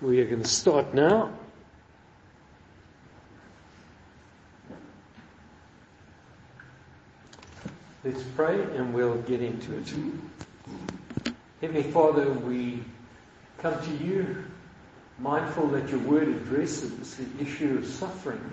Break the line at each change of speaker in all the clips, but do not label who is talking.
We are going to start now. Let's pray and we'll get into it. Heavenly Father, we come to you mindful that your word addresses the issue of suffering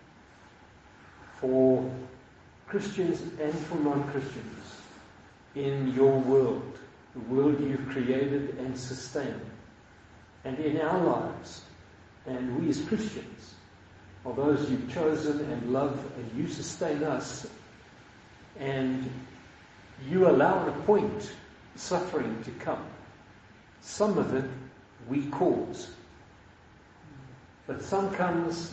for Christians and for non-Christians in your world, the world you've created and sustained, and in our lives. And we as Christians are those you've chosen and love, and you sustain us, and you allow and appoint suffering to come. Some of it we cause, but some comes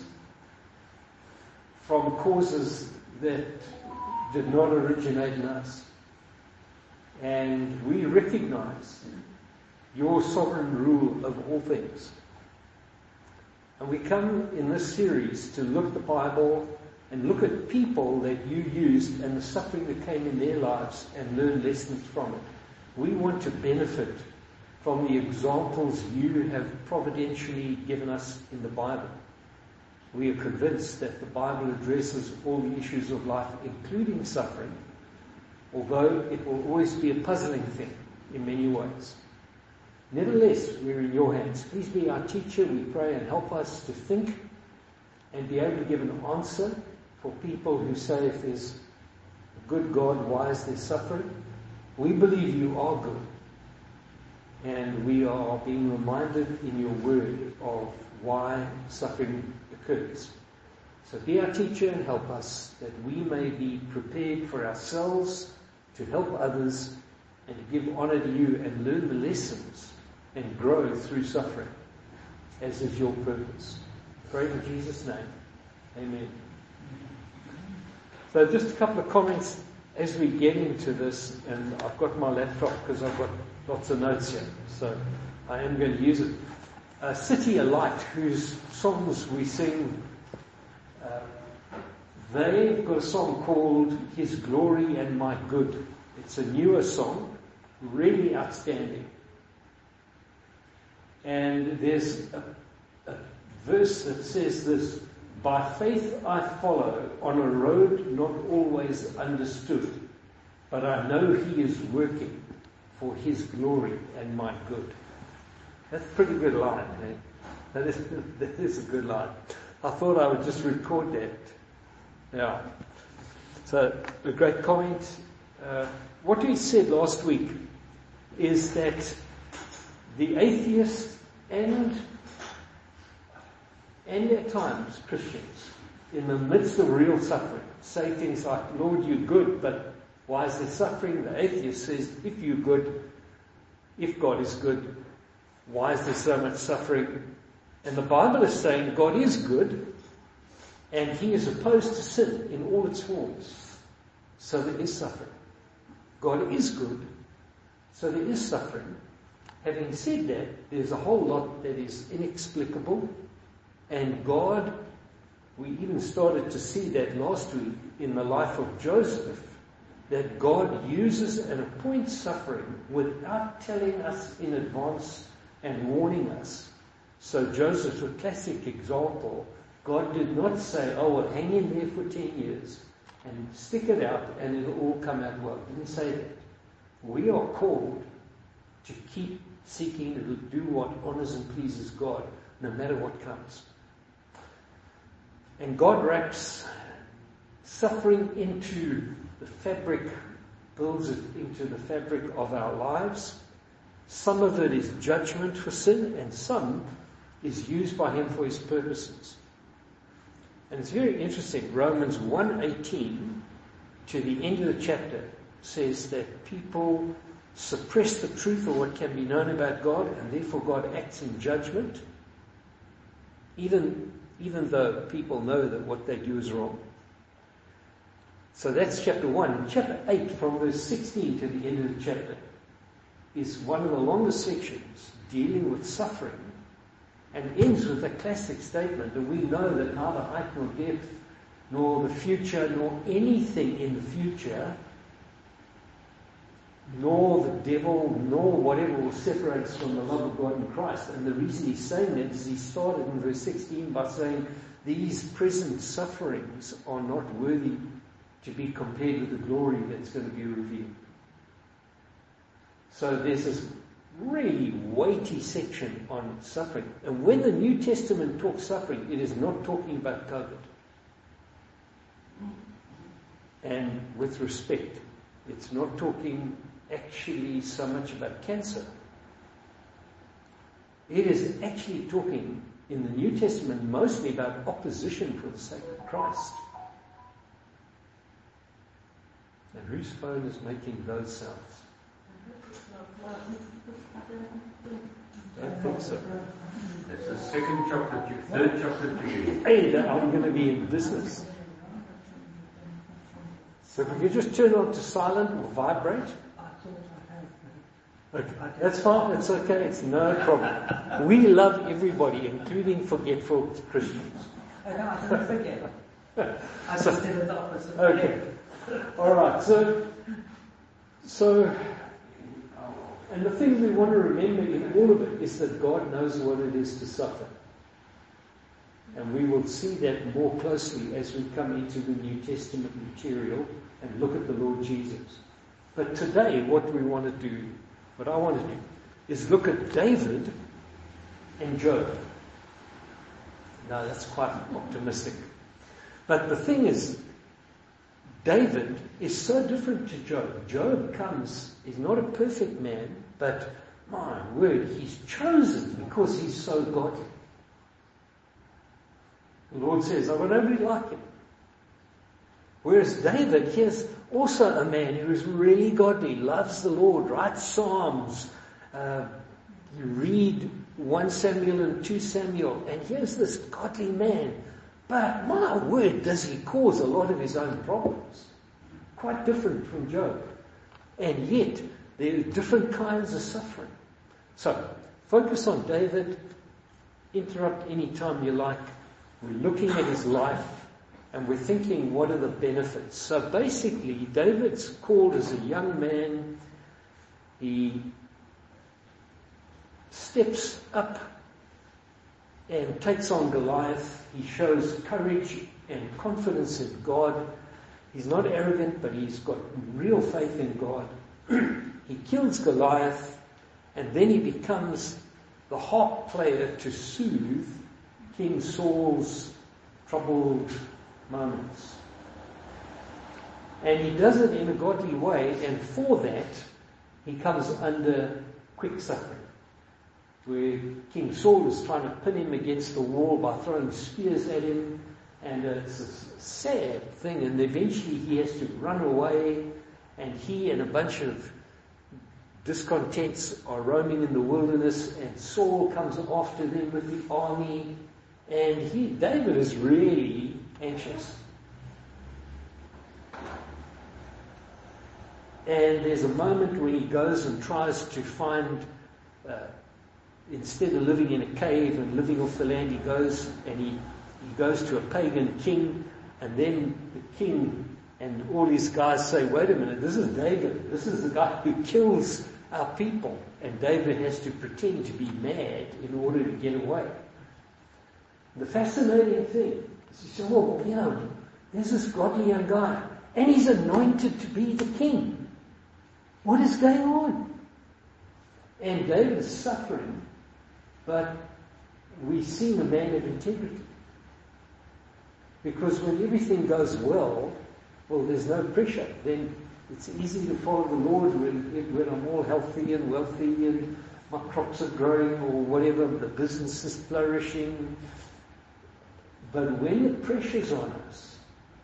from causes that did not originate in us. And we recognize your sovereign rule of all things. And we come in this series to look at the Bible and look at people that you used and the suffering that came in their lives and learn lessons from it. We want to benefit from the examples you have providentially given us in the Bible. We are convinced that the Bible addresses all the issues of life, including suffering, although it will always be a puzzling thing in many ways. Nevertheless, we're in your hands. Please be our teacher, we pray, and help us to think and be able to give an answer for people who say, if there's a good God, why is there suffering? We believe you are good. And we are being reminded in your word of why suffering occurs. So be our teacher and help us that we may be prepared for ourselves, to help others, and to give honor to you and learn the lessons and grow through suffering, as is your purpose. Pray in Jesus' name. Amen. So just a couple of comments as we get into this, and I've got my laptop because I've got lots of notes here, so I am going to use it. City Alight, whose songs we sing, they've got a song called His Glory and My Good. It's a newer song, really outstanding. And there's a verse that says this: by faith I follow on a road not always understood, but I know He is working for His glory and my good. That's a pretty good line, eh? That is a good line. I thought I would just record that. Yeah. So, a great comment. What we said last week is that the atheist and at times Christians, in the midst of real suffering, say things like, Lord, you're good, but why is there suffering? The atheist says, if you're good, if God is good, why is there so much suffering? And the Bible is saying God is good, and He is opposed to sin in all its forms. So there is suffering. God is good, so there is suffering. Having said that, there's a whole lot that is inexplicable, and God, we even started to see that last week in the life of Joseph, that God uses and appoints suffering without telling us in advance and warning us. So Joseph's a classic example. God did not say, oh, well, hang in there for 10 years and stick it out and it'll all come out well. He didn't say that. We are called to keep seeking to do what honors and pleases God, no matter what comes. And God wraps suffering into the fabric, builds it into the fabric of our lives. Some of it is judgment for sin, and some is used by Him for His purposes. And it's very interesting. Romans 1:18 to the end of the chapter says that people suppress the truth of what can be known about God, and therefore God acts in judgment, even though people know that what they do is wrong. So that's chapter 1. Chapter 8, from verse 16 to the end of the chapter, is one of the longest sections dealing with suffering, and ends with a classic statement that we know that neither height nor depth, nor the future, nor anything in the future nor the devil, nor whatever will separate us from the love of God in Christ. And the reason he's saying that is he started in verse 16 by saying, these present sufferings are not worthy to be compared with the glory that's going to be revealed. So there's this really weighty section on suffering. And when the New Testament talks suffering, it is not talking about COVID. And with respect, it's not talking actually so much about cancer. It is actually talking in the New Testament mostly about opposition for the sake of Christ. And whose phone is making those sounds? I don't think so.
That's the second chocolate, third chocolate to you.
Hey, I'm going to be in business. So if we could just turn on to silent or vibrate. Okay, that's fine, it's okay, it's no problem. We love everybody, including forgetful Christians.
I don't forget. I just did the opposite.
Okay. Alright, so, and the thing we want to remember in all of it is that God knows what it is to suffer. And we will see that more closely as we come into the New Testament material and look at the Lord Jesus. But today, what I want to do, is look at David and Job. Now, that's quite optimistic. But the thing is, David is so different to Job. Job he's not a perfect man, but my word, he's chosen because he's so godly. The Lord says, I want nobody like him. Whereas David, here's also a man who is really godly, loves the Lord, writes Psalms. You read 1 Samuel and 2 Samuel, and here's this godly man. But my word, does he cause a lot of his own problems. Quite different from Job. And yet, there are different kinds of suffering. So, focus on David. Interrupt any time you like. We're looking at his life. And we're thinking, what are the benefits? So basically, David's called as a young man. He steps up and takes on Goliath. He shows courage and confidence in God. He's not arrogant, but he's got real faith in God. He kills Goliath, and then he becomes the harp player to soothe King Saul's troubled moments. And he does it in a godly way, and for that, he comes under quick suffering. Where King Saul is trying to pin him against the wall by throwing spears at him, and it's a sad thing, and eventually he has to run away, and he and a bunch of discontents are roaming in the wilderness, and Saul comes after them with the army, and David is really anxious. And there's a moment when he goes and tries to find, instead of living in a cave and living off the land, he goes and he goes to a pagan king, and then the king and all his guys say, wait a minute, this is David. This is the guy who kills our people. And David has to pretend to be mad in order to get away. The fascinating thing is, you say, well, there's this godly young guy, and he's anointed to be the king. What is going on? And David is suffering, but we see a man of integrity. Because when everything goes well, there's no pressure. Then it's easy to follow the Lord when I'm all healthy and wealthy and my crops are growing or whatever, the business is flourishing. But when the pressure's on us,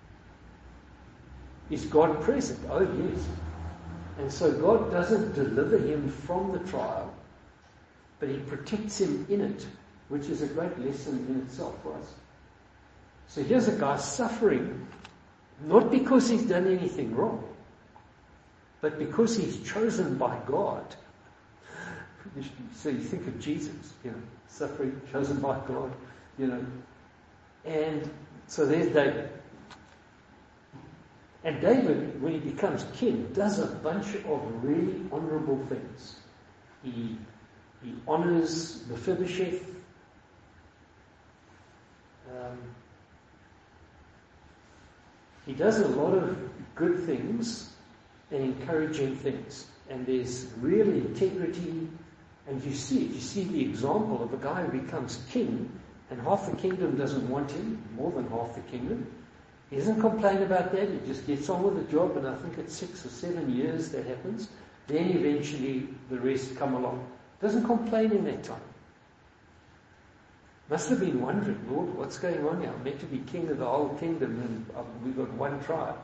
is God present? Oh, yes. And so God doesn't deliver him from the trial, but he protects him in it, which is a great lesson in itself for us. So here's a guy suffering, not because he's done anything wrong, but because he's chosen by God. So you think of Jesus, suffering, chosen by God, And so there's David. And David, when he becomes king, does a bunch of really honorable things. He honors Mephibosheth. He does a lot of good things and encouraging things. And there's real integrity. And you see it. You see the example of a guy who becomes king, and half the kingdom doesn't want him, more than half the kingdom. He doesn't complain about that. He just gets on with the job, and I think it's 6 or 7 years that happens. Then eventually the rest come along. Doesn't complain in that time. Must have been wondering, Lord, what's going on here? I'm meant to be king of the whole kingdom, and we've got one tribe.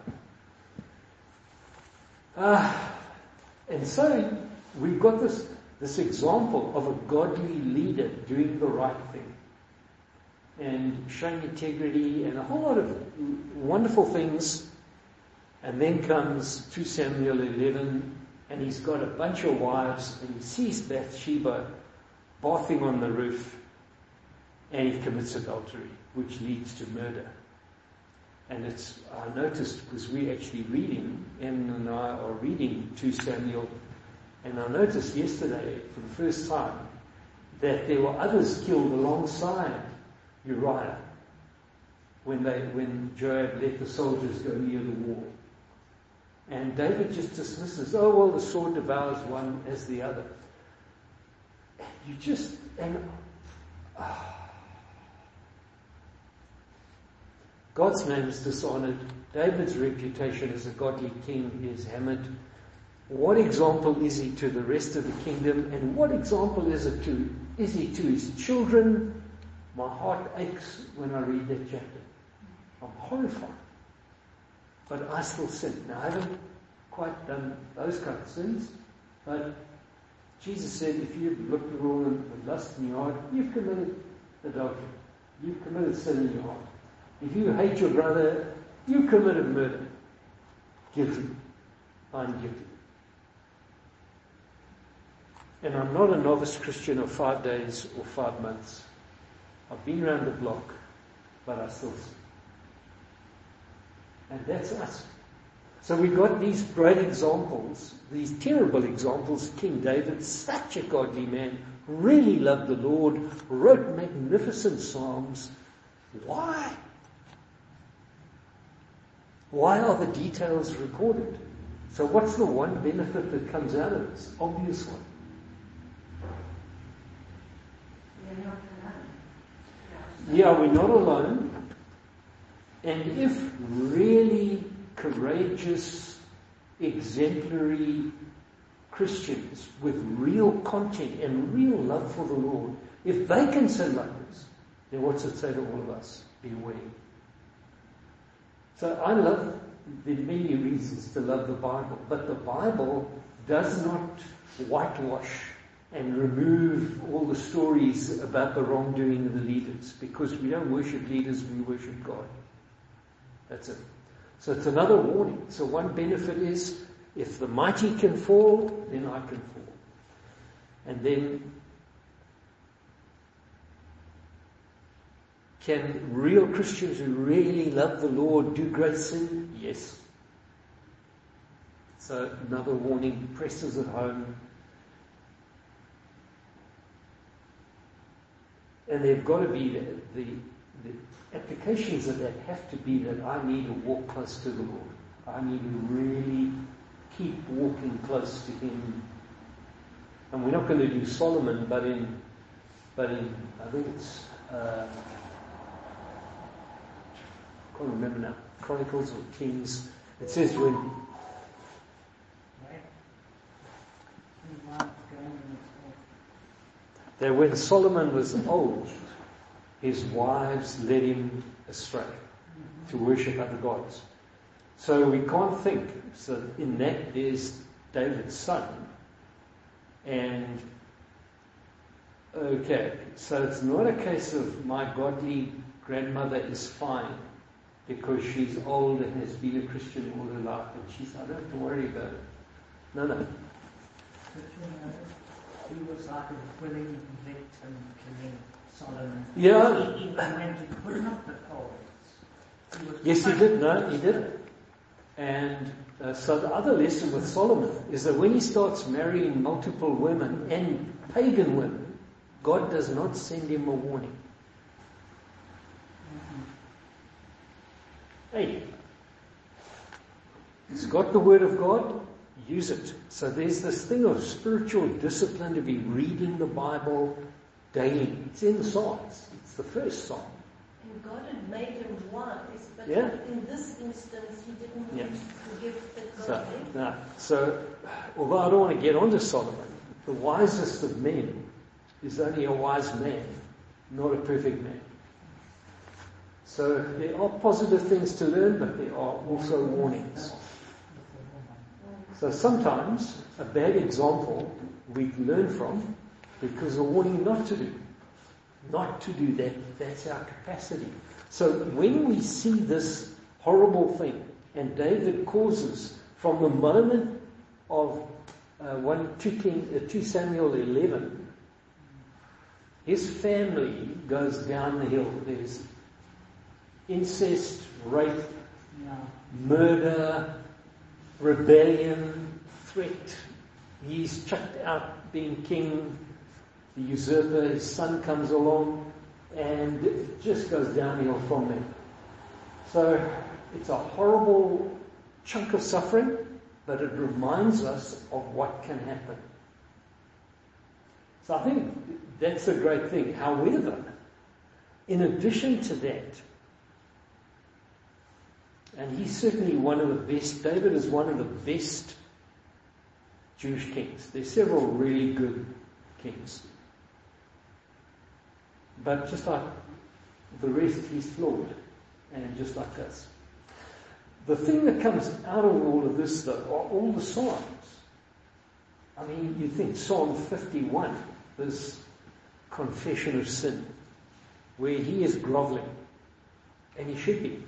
And so we've got this example of a godly leader doing the right thing and showing integrity and a whole lot of wonderful things. And then comes 2 Samuel 11, and he's got a bunch of wives, and he sees Bathsheba bathing on the roof, and he commits adultery, which leads to murder. And I noticed, because we're actually reading, Anne and I are reading 2 Samuel, and I noticed yesterday, for the first time, that there were others killed alongside Uriah when Joab let the soldiers go near the wall. And David just dismisses, oh, well, the sword devours one as the other. God's name is dishonored. David's reputation as a godly king is hammered. What example is he to the rest of the kingdom? And what example is he to his children? My heart aches when I read that chapter. I'm horrified. But I still sin. Now, I haven't quite done those kind of sins, but Jesus said, if you've looked at a woman with lust in your heart, you've committed adultery. You've committed sin in your heart. If you hate your brother, you committed murder. Guilty. I'm guilty. And I'm not a novice Christian of 5 days or 5 months. I've been around the block, but I still sin. And that's us. So we've got these great examples, these terrible examples. King David, such a godly man, really loved the Lord, wrote magnificent psalms. Why? Why are the details recorded? So what's the one benefit that comes out of this? Obvious one. Yeah, we're not alone. And if really courageous, exemplary Christians with real content and real love for the Lord, if they can sin like this, then what's it say to all of us? Beware. So I love, there are many reasons to love the Bible, but the Bible does not whitewash and remove all the stories about the wrongdoing of the leaders, because we don't worship leaders, we worship God. That's it. So it's another warning. So one benefit is, if the mighty can fall, then I can fall. And then, can real Christians who really love the Lord do great sin? Yes. So another warning presses at home. And they've got to be the applications of that have to be that I need to walk close to the Lord. I need to really keep walking close to Him. And we're not going to do Solomon, but in I think it's I can't remember now, Chronicles or Kings. It says when Solomon was old, his wives led him astray to worship other gods. So we can't think. So in that there's David's son. And okay, so it's not a case of my godly grandmother is fine because she's old and has been a Christian all her life, and I don't have to worry about it. No.
He was like a willing victim killing Solomon.
Yeah.
He went to put up the poles.
Yes, he did. No, he did. And so the other lesson with Solomon is that when he starts marrying multiple women and pagan women, God does not send him a warning. Hey, he's got the word of God, use it. So there's this thing of spiritual discipline to be reading the Bible daily. It's in the Psalms. It's the first Psalm.
And God had made him wise, but
Yeah.
in this instance he didn't
Yeah.
use the gift that God gave him.
No. So, although I don't want to get onto Solomon, the wisest of men is only a wise man, not a perfect man. So there are positive things to learn, but there are also warnings. So sometimes a bad example we learn from because a warning not to do. Not to do that. That's our capacity. So when we see this horrible thing, and David causes from the moment of 2 Samuel 11, his family goes down the hill. There's incest, rape, murder, rebellion, threat. He's chucked out being king. The usurper, his son comes along, and it just goes downhill from there. So it's a horrible chunk of suffering, but it reminds us of what can happen. So I think that's a great thing. However, in addition to that, and he's certainly one of the best, David is one of the best Jewish kings. There's several really good kings. But just like the rest, he's flawed, and just like us. The thing that comes out of all of this, though, are all the Psalms. I mean, you think Psalm 51, this confession of sin, where he is groveling, and he should be.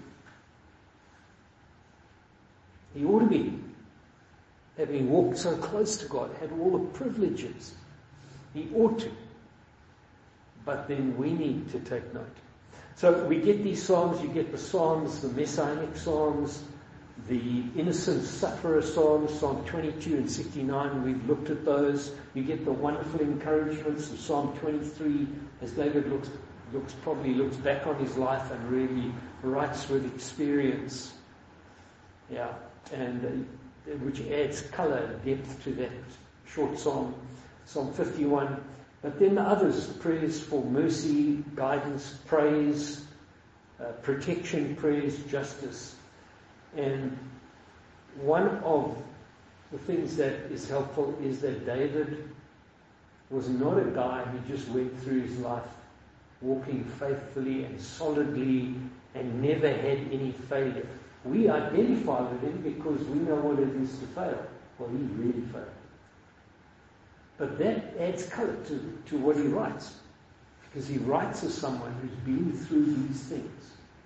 He ought to be, having walked so close to God, had all the privileges. He ought to. But then we need to take note. So we get these Psalms, you get the Psalms, the Messianic Psalms, the innocent sufferer Psalms, Psalm 22 and 69, we've looked at those. You get the wonderful encouragements of Psalm 23, as David looks back on his life and really writes with experience. Yeah, and which adds colour, depth to that short psalm. Psalm 51. But then the others, prayers for mercy, guidance, praise, protection, praise, justice. And one of the things that is helpful is that David was not a guy who just went through his life walking faithfully and solidly and never had any failure. We identify with him because we know what it is to fail. Well, he really failed. But that adds colour to what he writes. Because he writes as someone who's been through these things.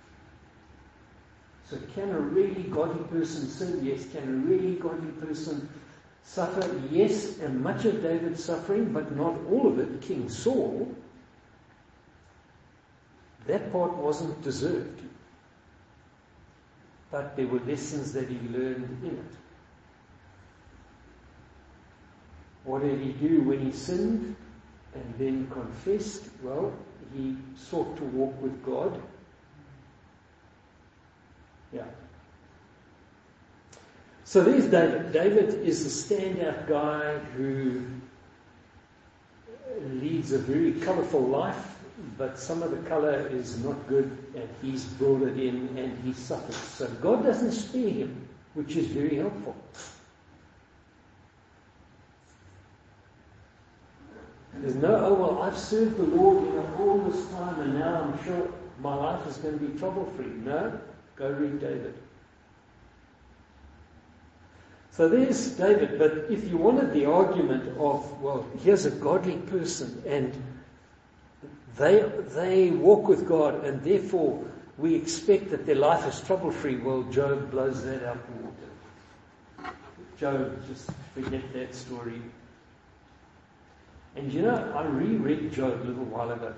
So can a really godly person sin? Yes. Can a really godly person suffer? Yes. And much of David's suffering, but not all of it. King Saul, that part wasn't deserved. But there were lessons that he learned in it. What did he do when he sinned and then confessed? Well, he sought to walk with God. Yeah. So there's David. David is the standout guy who leads a very colourful life, but some of the colour is not good, and he's brought it in and he suffers. So God doesn't spare him, which is very helpful. There's no, oh well, I've served the Lord all this time and now I'm sure my life is going to be trouble-free. No, go read David. So there's David, but if you wanted the argument of, well, here's a godly person and they walk with God and therefore we expect that their life is trouble-free, well, Job blows that out the water. Job, just forget that story. And you know, I reread Job a little while ago.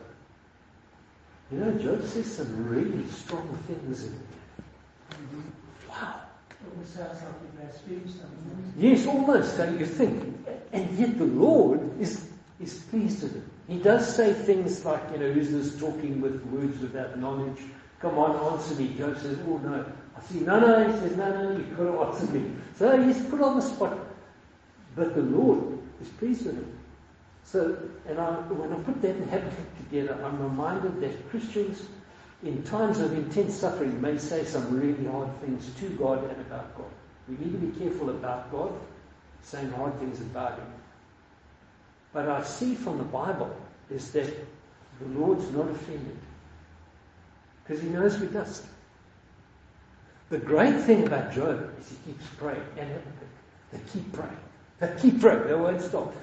You know, Job says some really strong things in it. Wow.
almost sounds like he blasphemes sometimes.
Yes, almost, so you think. And yet the Lord is pleased with him. He does say things like, who's this talking with words without knowledge? Come on, answer me. Job says, oh no. I see, no. He says, no, you've got to answer me. So he's put on the spot. But the Lord is pleased with him. So, when I put that and Habakkuk together, I'm reminded that Christians, in times of intense suffering, may say some really hard things to God and about God. We need to be careful about God, saying hard things about Him. But I see from the Bible is that the Lord's not offended. Because He knows we doesn't. The great thing about Job is he keeps praying, and Habakkuk. They keep praying. They keep praying. They won't stop.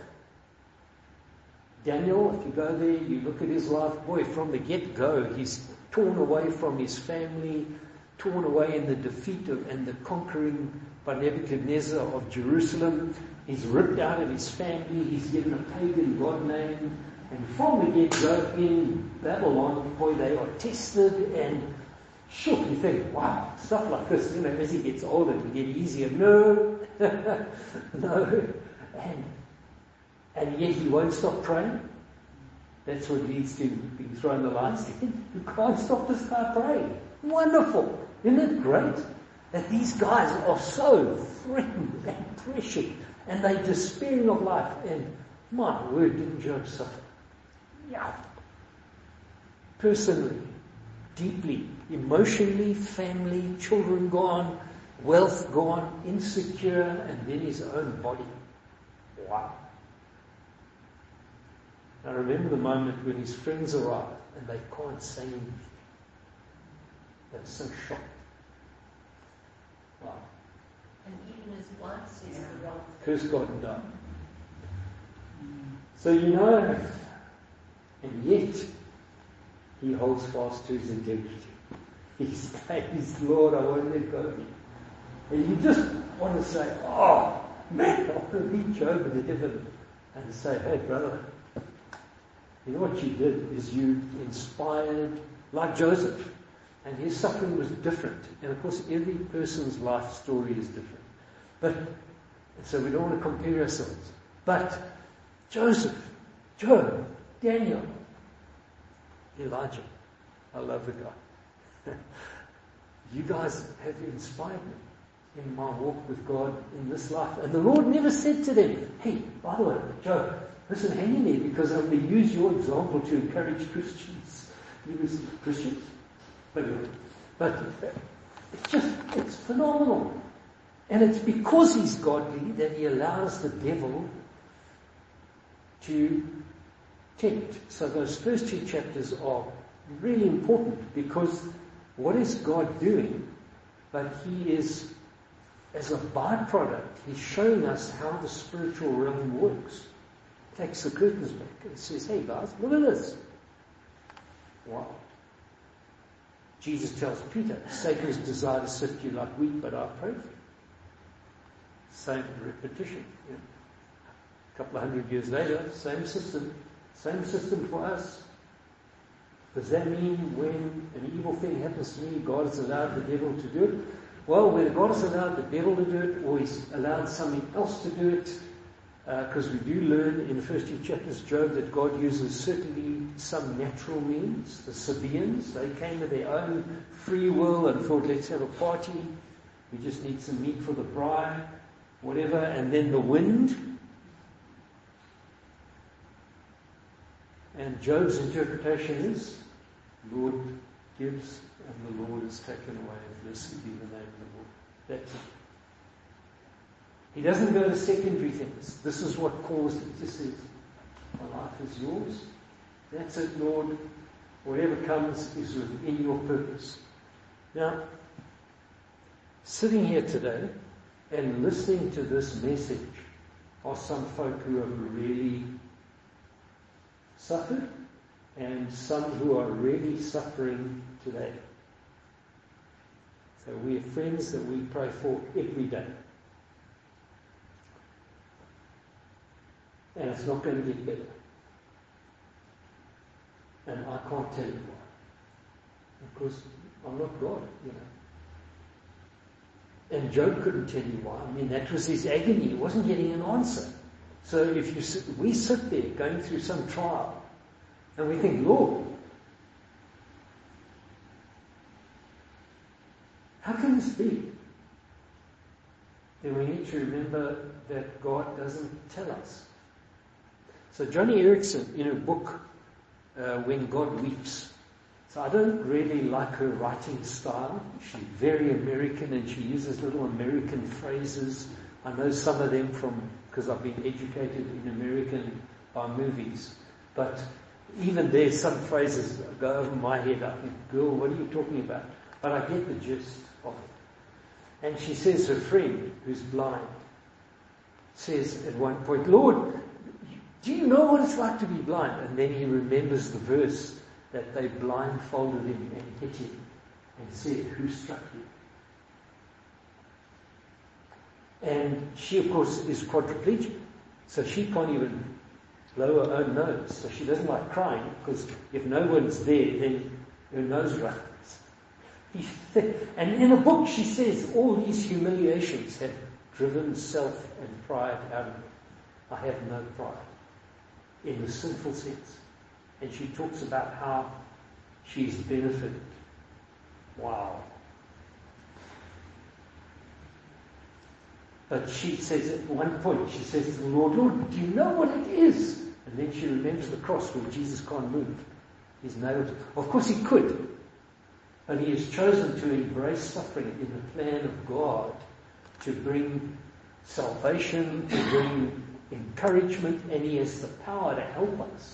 Daniel, if you go there, you look at his life, boy, from the get-go, he's torn away from his family, torn away in the defeat and the conquering by Nebuchadnezzar of Jerusalem. He's ripped out of his family. He's given a pagan god name. And from the get-go in Babylon, boy, they are tested and shook. You think, wow, stuff like this, as he gets older, it will get easier. No. No. And yet he won't stop praying. That's what leads to being thrown the lights in. You can't stop this guy praying. Wonderful. Isn't it great? That these guys are so threatened and pressured and they're despairing of life. And my word, didn't Job suffer? Yeah. Personally, deeply, emotionally, family, children gone, wealth gone, insecure, and then his own body. Wow. I remember the moment when his friends arrived and they can't say anything. They're so shocked. Wow.
And even his wife says the wrong thing.
Curse God and die. So and yet he holds fast to his integrity. He says, Lord, I won't let go of you. And you just want to say, oh man, I want to meet Job in heaven and say, hey brother, you know what you did is you inspired, like Joseph, and his suffering was different. And of course, every person's life story is different. But, so we don't want to compare ourselves. But Joseph, Job, Daniel, Elijah, I love the guy. You guys have inspired me in my walk with God in this life. And the Lord never said to them, hey, by the way, Job, listen, hang in there because I'm going to use your example to encourage Christians. Christians? But it's phenomenal. And it's because he's godly that he allows the devil to tempt. So those first two chapters are really important because what is God doing? But he is, as a byproduct, he's showing us how the spiritual realm works. Takes the curtains back and says, hey guys, look at this. Wow. Jesus tells Peter, Satan's desire to sift you like wheat, but I pray for you. Same repetition. Yeah. A couple of 100 years later, same system for us. Does that mean when an evil thing happens to me, God has allowed the devil to do it? Well, whether God has allowed the devil to do it or he's allowed something else to do it, because we do learn in the first two chapters of Job that God uses certainly some natural means. The Sabaeans, they came of their own free will and thought, let's have a party. We just need some meat for the bride, whatever. And then the wind. And Job's interpretation is, Lord gives and the Lord is taken away. Blessed be the name of the Lord. That's it. He doesn't go to secondary things. This is what caused it. He just says, my life is yours. That's it, Lord. Whatever comes is within your purpose. Now, sitting here today and listening to this message are some folk who have really suffered and some who are really suffering today. So we have friends that we pray for every day. And it's not going to get better. And I can't tell you why. Because I'm not God, And Job couldn't tell you why. I mean, that was his agony. He wasn't getting an answer. So if we sit there going through some trial, and we think, Lord, how can this be? Then we need to remember that God doesn't tell us. So Johnny Erickson, in her book, When God Weeps, so I don't really like her writing style. She's very American and she uses little American phrases. I know some of them because I've been educated in American by movies. But even there, some phrases go over my head. I think, girl, what are you talking about? But I get the gist of it. And she says her friend, who's blind, says at one point, Lord, do you know what it's like to be blind? And then he remembers the verse that they blindfolded him and hit him and said, who struck you? And she, of course, is quadriplegic, so she can't even blow her own nose. So she doesn't like crying, because if no one's there, then her nose runs. And in a book she says all these humiliations have driven self and pride out of me. I have no pride, in the sinful sense. And she talks about how she's benefited. Wow. But she says at one point, she says to the Lord, Lord, do you know what it is? And then she remembers the cross where Jesus can't move. He's nailed. Of course he could. But he has chosen to embrace suffering in the plan of God to bring salvation, to bring encouragement, and he has the power to help us.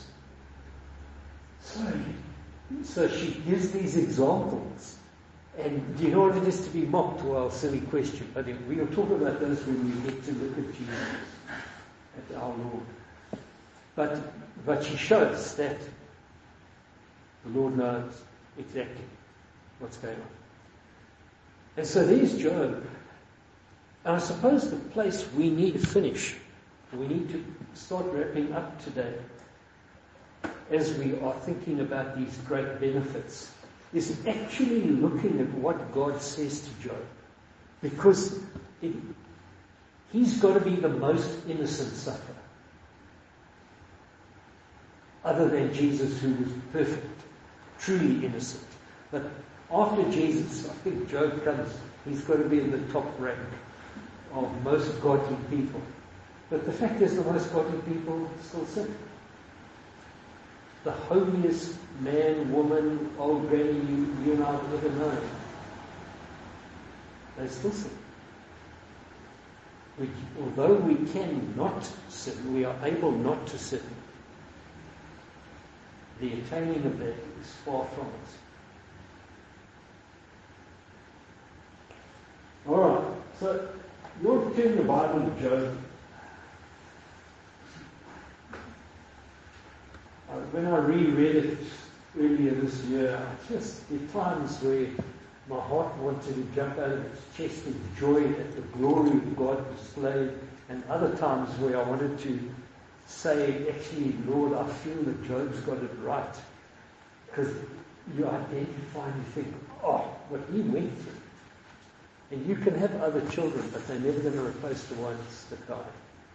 So she gives these examples. And do you know what it is to be mocked? Well, silly question. But we'll talk about those when we get to look at Jesus, at our Lord. But she shows that the Lord knows exactly what's going on. And so there's Job. And I suppose the place we need to finish, we need to start wrapping up today, as we are thinking about these great benefits, is actually looking at what God says to Job. Because he's got to be the most innocent sufferer. Other than Jesus, who was perfect, truly innocent. But after Jesus, I think Job comes, he's got to be in the top rank of most godly people. But the fact is, the most godly people still sin. The holiest man, woman, old granny you and I have ever known, they still sin. Although we cannot sin, we are able not to sin. The attaining of that is far from us. Alright, so you'll turn the Bible to Job. When I reread it earlier this year, there are times where my heart wanted to jump out of its chest with joy at the glory of God displayed, and other times where I wanted to say, actually, Lord, I feel that Job's got it right. Because you identify and you think, oh, what he went through. And you can have other children, but they're never going to replace the ones that died.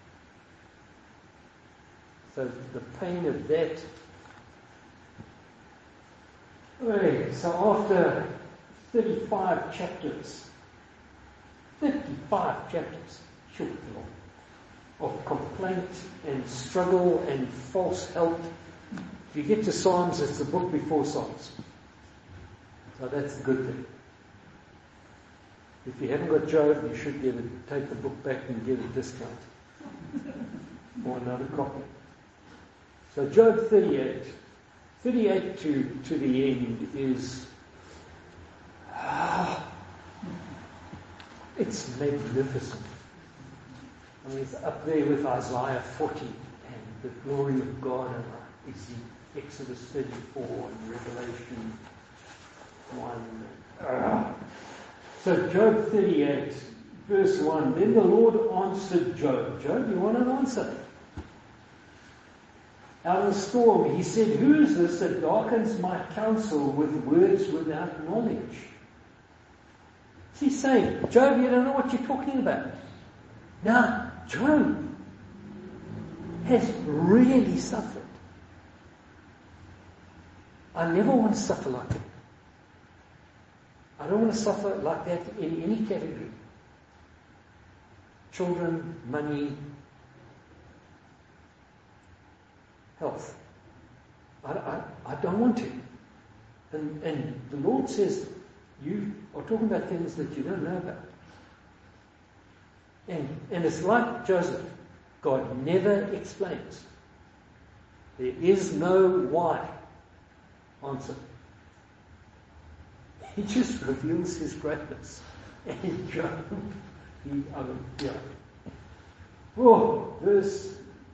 So the pain of that. Okay, so after 35 chapters, short of complaint and struggle and false help. If you get to Psalms, it's the book before Psalms. So that's a good thing. If you haven't got Job, you should take the book back and get a discount. Or another copy. So Job 38. 38 to the end is... it's magnificent. I mean, it's up there with Isaiah 40 and the glory of God and Exodus 34 and Revelation 1. So Job 38, verse 1. Then the Lord answered Job. Job, you want an answer? Out of the storm, he said, who is this that darkens my counsel with words without knowledge? He's saying, Job, you don't know what you're talking about. Now, Job has really suffered. I never want to suffer like that. I don't want to suffer like that in any category. Children, money, health. I don't want to. And the Lord says, you are talking about things that you don't know about. And it's like Joseph. God never explains. There is no why answer. He just reveals his greatness. And Job, verse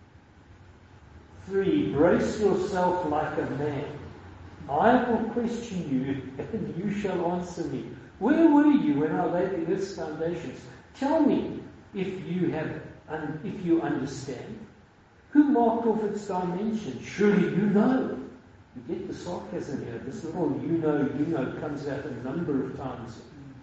3, brace yourself like a man. I will question you, and you shall answer me. Where were you when I laid the earth's foundations? Tell me if you understand. Who marked off its dimensions? Surely you know. You get the sarcasm here. This little you know comes out a number of times.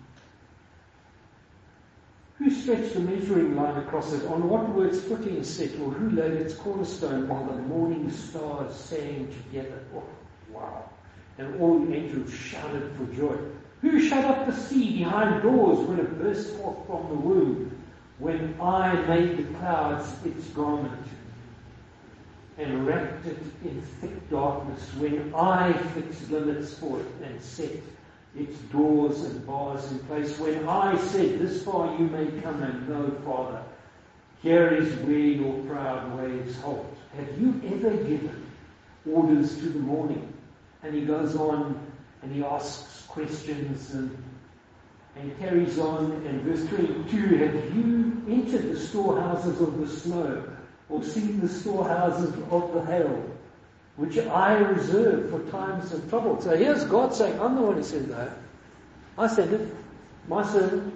Who stretched the measuring line across it? On what were its footings set? Or who laid its cornerstone while the morning stars sang together? Oh, wow. And all the angels shouted for joy. Who shut up the sea behind doors when it burst forth from the womb? When I made the clouds its garment and wrapped it in thick darkness, when I fixed limits for it and set its doors and bars in place, when I said, this far you may come and no farther, here is where your proud waves halt. Have you ever given orders to the morning? And he goes on and he asks questions and carries on. And verse 22, have you entered the storehouses of the snow, or seen the storehouses of the hail, which I reserve for times of trouble? So here's God saying, I'm the one who sent that. I sent it, my servant.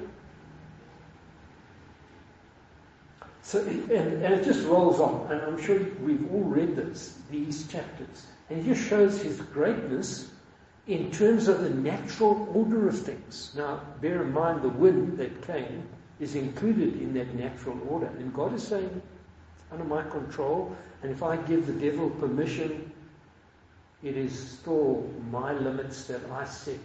So, and it just rolls on, and I'm sure we've all read these chapters. And it just shows his greatness in terms of the natural order of things. Now, bear in mind the wind that came is included in that natural order. And God is saying, it's under my control, and if I give the devil permission, it is still my limits that I set.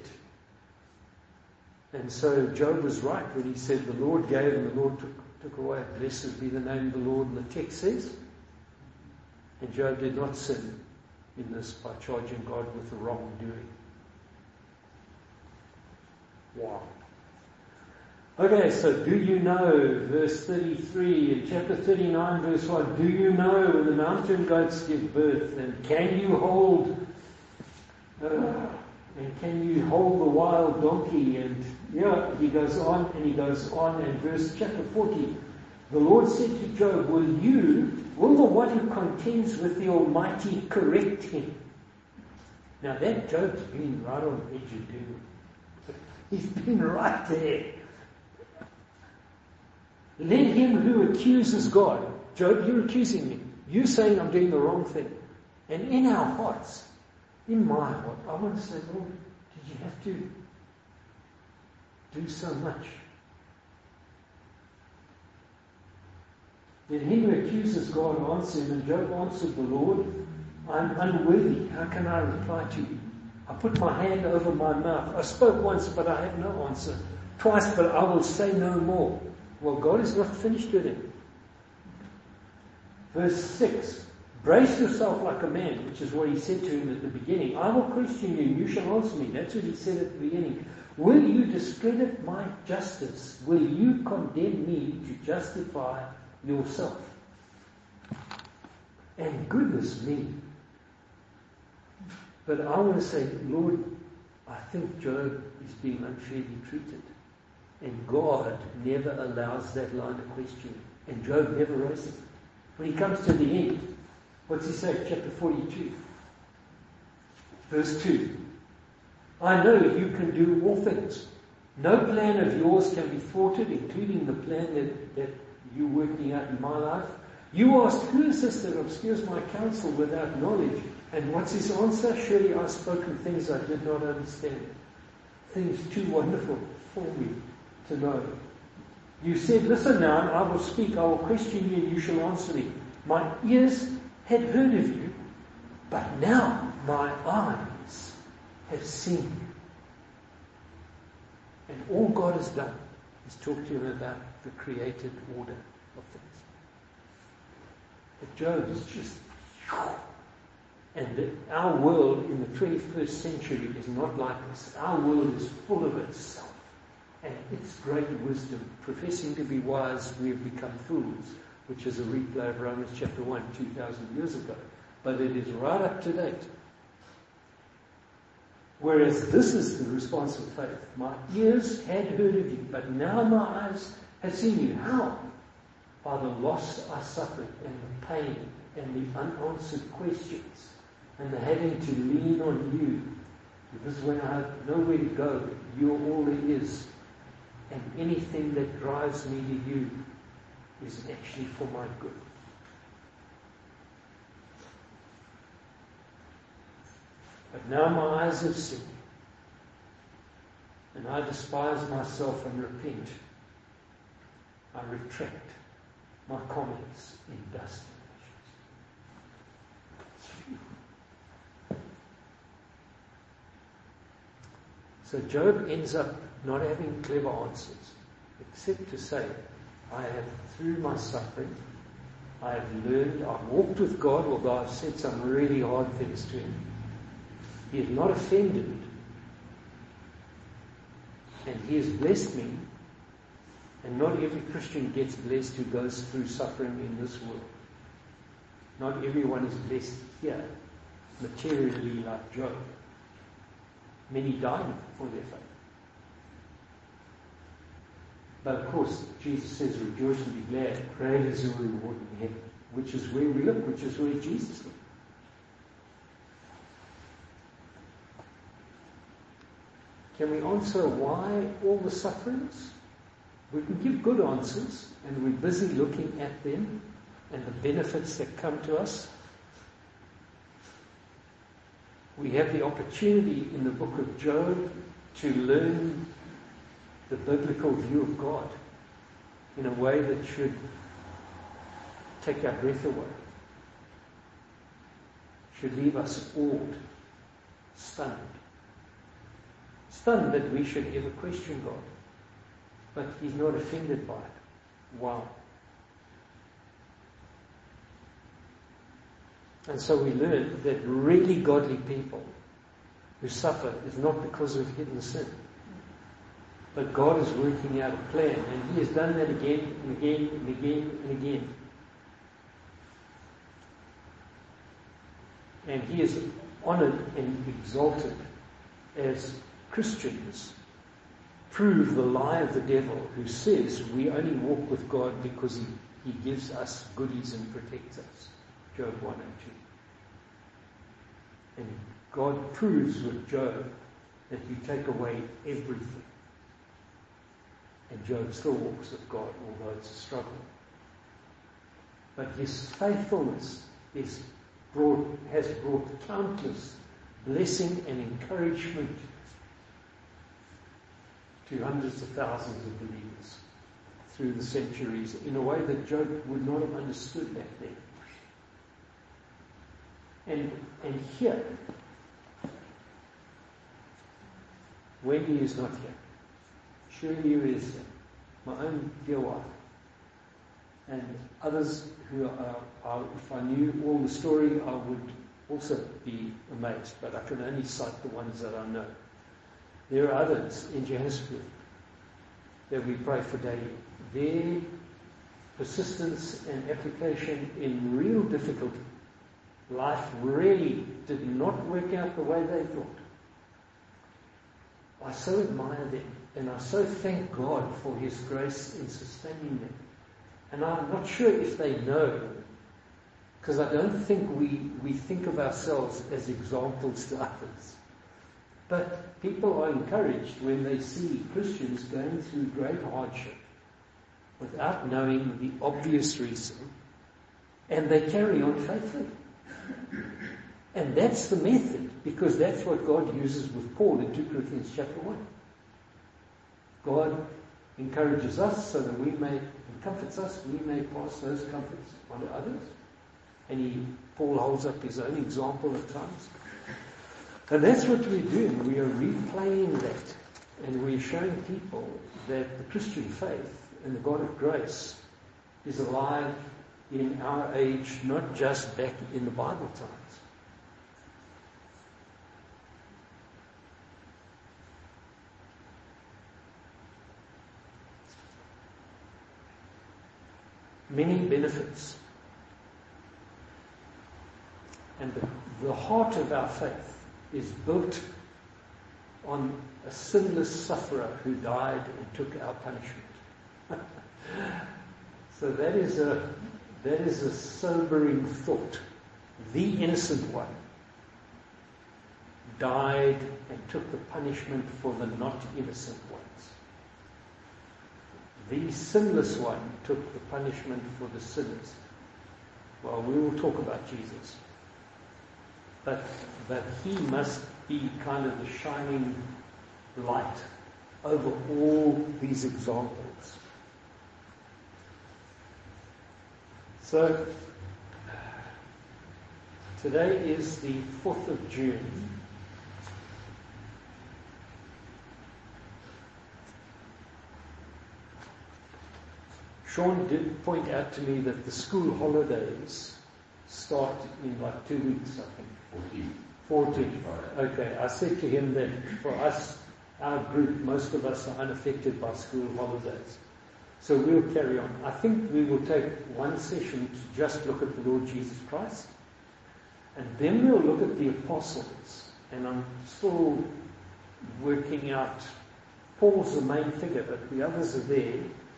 And so Job was right when he said, the Lord gave and the Lord took away. Blessed be the name of the Lord. And the text says, and Job did not sin in this by charging God with the wrongdoing. Wow. Okay, so do you know, verse 33, in chapter 39, verse 1, do you know when the mountain goats give birth, and can you hold the wild donkey? And he goes on, and verse chapter 40, the Lord said to Job, will the one who contends with the Almighty correct him? Now that Job's been right on the edge of doom. He's been right there. Let him who accuses God, Job, you're accusing me. You're saying I'm doing the wrong thing. And in our hearts, in my heart, I want to say, Lord, did you have to do so much? Let him who accuses God answer him, and Job answered the Lord, I'm unworthy. How can I reply to you? I put my hand over my mouth. I spoke once, but I have no answer. Twice, but I will say no more. Well, God is not finished with him. Verse 6, brace yourself like a man, which is what he said to him at the beginning. I will question you, and you shall answer me. That's what he said at the beginning. Will you discredit my justice? Will you condemn me to justify yourself? And goodness me. But I want to say, Lord, I think Job is being unfairly treated. And God never allows that line of questioning. And Job never raises it. When he comes to the end, what's he say? Chapter 42. Verse 2. I know you can do all things. No plan of yours can be thwarted, including the plan that you're working out in my life. You asked, who is this that obscures my counsel without knowledge? And what's his answer? Surely I've spoken things I did not understand. Things too wonderful for me to know. You said, listen now, and I will speak, I will question you, and you shall answer me. My ears had heard of you, but now my eyes have seen you. And all God has done is talk to him about the created order of things. But Job is just... And our world in the 21st century is not like this. Our world is full of itself and its great wisdom. Professing to be wise, we have become fools, which is a replay of Romans chapter 1, 2,000 years ago. But it is right up to date. Whereas this is the response of faith. My ears had heard of you, but now my eyes have seen you. How? By the loss I suffered, and the pain, and the unanswered questions, and the having to lean on you. Because when I have nowhere to go, you're all there is. And anything that drives me to you is actually for my good. But now my eyes have seen, and I despise myself and repent. I retract my comments in dust and ashes. So Job ends up not having clever answers, except to say, I have, through my suffering, I have learned, I've walked with God, although I've said some really hard things to him. He is not offended. And he has blessed me. And not every Christian gets blessed who goes through suffering in this world. Not everyone is blessed here, materially like Job. Many died for their faith. But of course, Jesus says, rejoice and be glad. Great is your reward in heaven. Which is where we look, which is where Jesus looked. Can we answer why all the sufferings? We can give good answers, and we're busy looking at them and the benefits that come to us. We have the opportunity in the book of Job to learn the biblical view of God in a way that should take our breath away, should leave us awed, stunned. Stunned that we should ever question God. But he's not offended by it. Wow. And so we learn that really godly people who suffer is not because of hidden sin. But God is working out a plan. And he has done that again and again and again and again. And he is honored and exalted as Christians prove the lie of the devil who says we only walk with God because he gives us goodies and protects us. Job 1 and 2. And God proves with Job that you take away everything. And Job still walks with God, although it's a struggle. But his faithfulness has brought countless blessing and encouragement to hundreds of thousands of believers through the centuries in a way that Job would not have understood back then. And here, Wendy is not here. Shirley is here. My own dear wife. And others who are, if I knew all the story, I would also be amazed. But I can only cite the ones that I know. There are others in Johannesburg that we pray for daily. Their persistence and application in real difficulty, life really did not work out the way they thought. I so admire them, and I so thank God for his grace in sustaining them. And I'm not sure if they know, because I don't think we think of ourselves as examples to others. But people are encouraged when they see Christians going through great hardship without knowing the obvious reason, and they carry on faithfully. And that's the method, because that's what God uses with Paul in 2 Corinthians chapter 1. God encourages us so that and comforts us, we may pass those comforts on to others. And Paul holds up his own example at times. And that's what we're doing. We are replaying that. And we're showing people that the Christian faith and the God of grace is alive in our age, not just back in the Bible times. Many benefits. And the heart of our faith is built on a sinless sufferer who died and took our punishment. So that is a sobering thought. The innocent one died and took the punishment for the not innocent ones. The sinless one took the punishment for the sinners. Well, we will talk about Jesus. But he must be kind of the shining light over all these examples. So, today is the 4th of June. Sean did point out to me that the school holidays start in like 2 weeks, I think. 14. Okay, I said to him that for us, our group, most of us are unaffected by school holidays. So we'll carry on. I think we will take one session to just look at the Lord Jesus Christ. And then we'll look at the apostles. And I'm still working out, Paul's the main figure, but the others are there.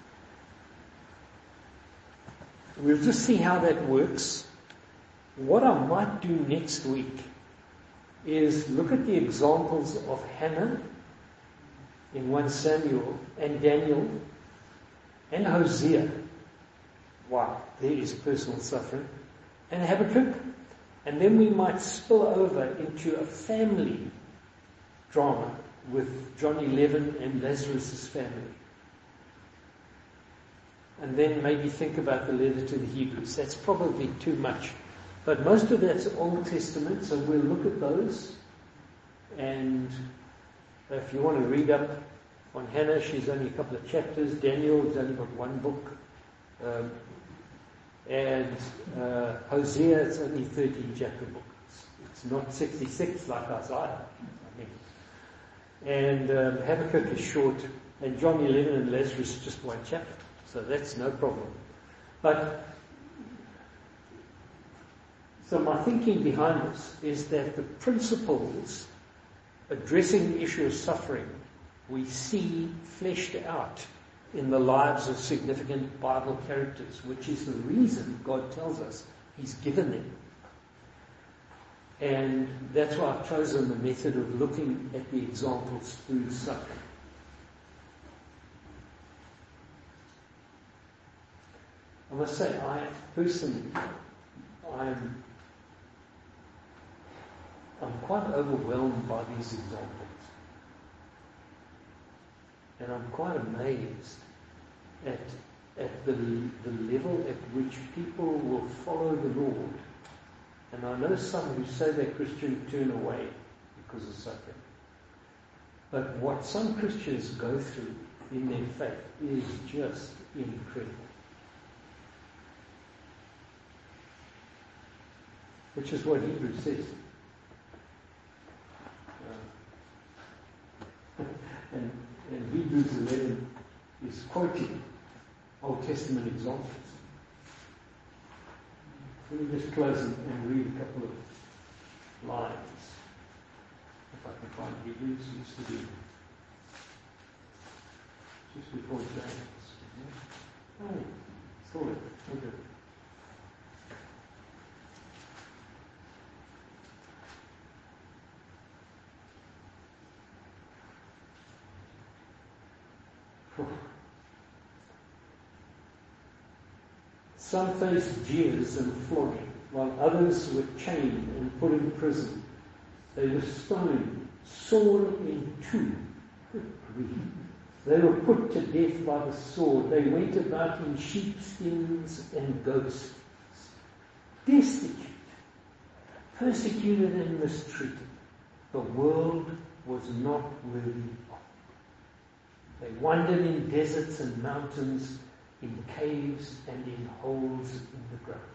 We'll just see how that works. What I might do next week is look at the examples of Hannah in 1 Samuel and Daniel and Hosea. Wow, there is personal suffering. And Habakkuk. And then we might spill over into a family drama with John 11 and Lazarus' family. And then maybe think about the letter to the Hebrews. That's probably too much. But most of that's Old Testament, so we'll look at those. And if you want to read up on Hannah, she's only a couple of chapters. Daniel's only got one book. And Hosea, it's only 13-chapter book. It's not 66 like Isaiah. And Habakkuk is short. And John 11 and Lazarus is just one chapter. So that's no problem. But so my thinking behind this is that the principles addressing the issue of suffering we see fleshed out in the lives of significant Bible characters, which is the reason God tells us He's given them. And that's why I've chosen the method of looking at the examples through suffering. I must say, I'm quite overwhelmed by these examples. And I'm quite amazed at the level at which people will follow the Lord. And I know some who say they're Christian turn away because of suffering. But what some Christians go through in their faith is just incredible. Which is what Hebrews says. And Hebrews 11 is quoting Old Testament examples. Let me just close and read a couple of lines. If I can find Hebrews, it used to be just before James. Oh, saw it. Okay. Some faced jeers and flogging, while others were chained and put in prison. They were stoned, sawn in two, They were put to death by the sword. They went about in sheepskins and goatskins, destitute, persecuted and mistreated. The world was not worthy of. They wandered in deserts and mountains, in caves and in holes in the ground.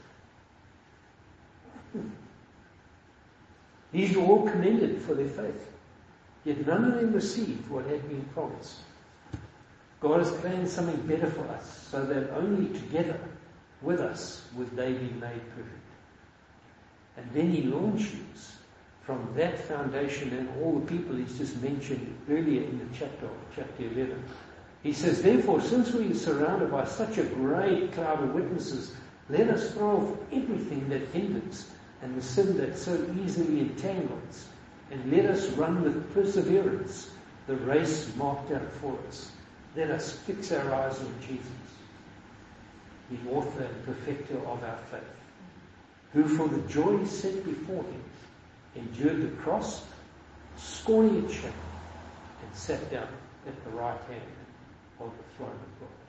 These were all commended for their faith, yet none of them received what had been promised. God has planned something better for us, so that only together with us would they be made perfect. And then he launches from that foundation and all the people he's just mentioned earlier in the chapter 11. He says, therefore, since we are surrounded by such a great cloud of witnesses, let us throw off everything that hinders and the sin that so easily entangles, and let us run with perseverance the race marked out for us. Let us fix our eyes on Jesus, the author and perfecter of our faith, who for the joy set before him endured the cross, scorning its shame, and sat down at the right hand of the throne of God.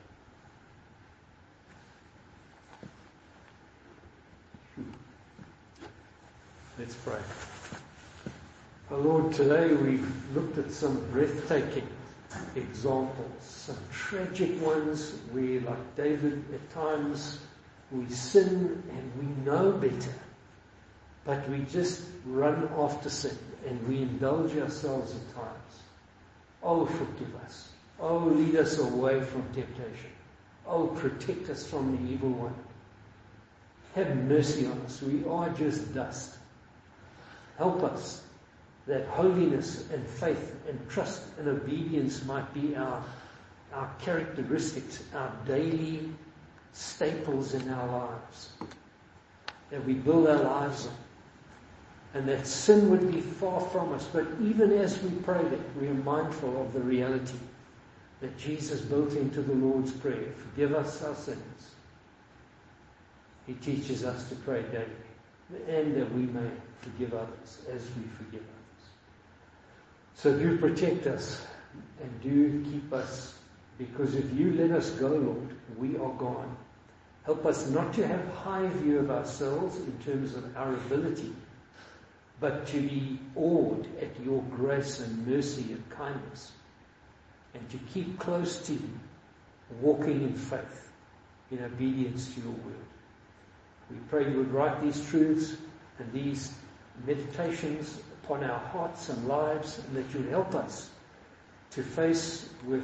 Let's pray. Oh Lord, today we've looked at some breathtaking examples, some tragic ones where, like David, at times we sin and we know better, but we just run after sin and we indulge ourselves at times. Oh, forgive us. Oh, lead us away from temptation. Oh, protect us from the evil one. Have mercy on us. We are just dust. Help us that holiness and faith and trust and obedience might be our characteristics, our daily staples in our lives, that we build our lives on, and that sin would be far from us. But even as we pray that, we are mindful of the reality that Jesus built into the Lord's Prayer. Forgive us our sins. He teaches us to pray daily, and that we may forgive others as we forgive others. So do protect us and do keep us, because if you let us go, Lord, we are gone. Help us not to have high view of ourselves in terms of our ability, but to be awed at your grace and mercy and kindness, and to keep close to you, walking in faith, in obedience to your word. We pray you would write these truths and these meditations upon our hearts and lives, and that you would help us to face with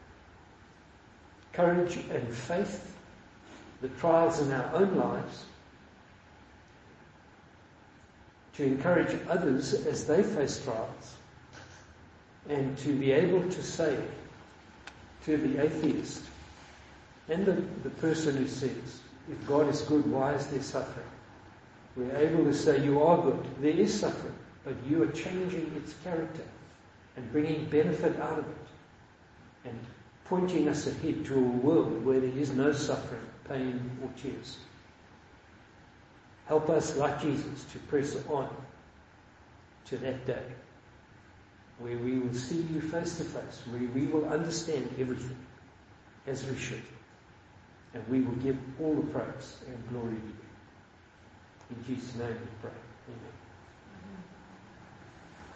courage and faith the trials in our own lives, to encourage others as they face trials, and to be able to say to the atheist and the person who says, if God is good, why is there suffering? We're able to say, you are good. There is suffering, but you are changing its character and bringing benefit out of it and pointing us ahead to a world where there is no suffering, pain, or tears. Help us, like Jesus, to press on to that day where we will see you face to face, where we will understand everything as we should, and we will give all the praise and glory to you. In Jesus' name we pray. Amen.